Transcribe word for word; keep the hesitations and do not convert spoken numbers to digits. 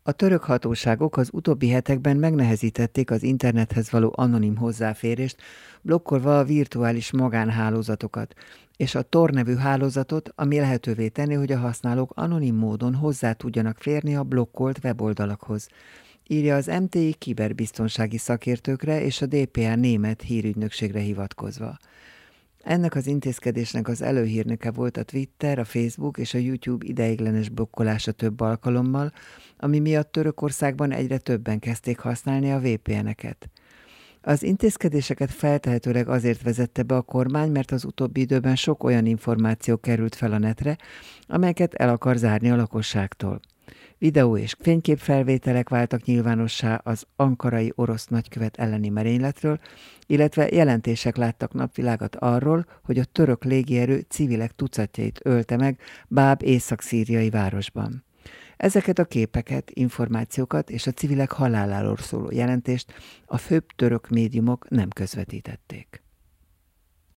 A török hatóságok az utóbbi hetekben megnehezítették az internethez való anonim hozzáférést, blokkolva a virtuális magánhálózatokat, és a Tor nevű hálózatot, ami lehetővé tenni, hogy a használók anonim módon hozzá tudjanak férni a blokkolt weboldalakhoz, írja az em té i kiberbiztonsági szakértőkre és a dé pé á német hírügynökségre hivatkozva. Ennek az intézkedésnek az előhírnöke volt a Twitter, a Facebook és a YouTube ideiglenes blokkolása több alkalommal, ami miatt Törökországban egyre többen kezdték használni a vé pé en-eket. Az intézkedéseket feltehetőleg azért vezette be a kormány, mert az utóbbi időben sok olyan információ került fel a netre, amelyeket el akar zárni a lakosságtól. Videó és fényképfelvételek váltak nyilvánossá az ankarai orosz nagykövet elleni merényletről, illetve jelentések láttak napvilágot arról, hogy a török légierő civilek tucatjait ölte meg Báb észak-szíriai városban. Ezeket a képeket, információkat és a civilek haláláról szóló jelentést a főbb török médiumok nem közvetítették.